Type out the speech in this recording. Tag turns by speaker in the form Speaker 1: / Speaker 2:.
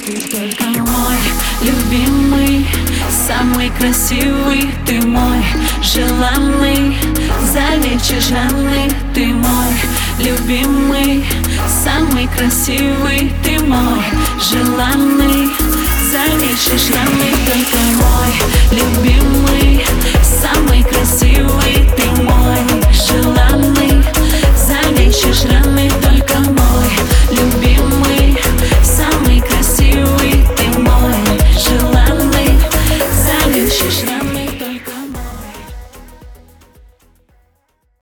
Speaker 1: Ты только мой любимый, самый красивый. Ты мой желанный, залечишь раны. Ты мой любимый, самый красивый. Ты мой желанный, залечишь раны. Только мой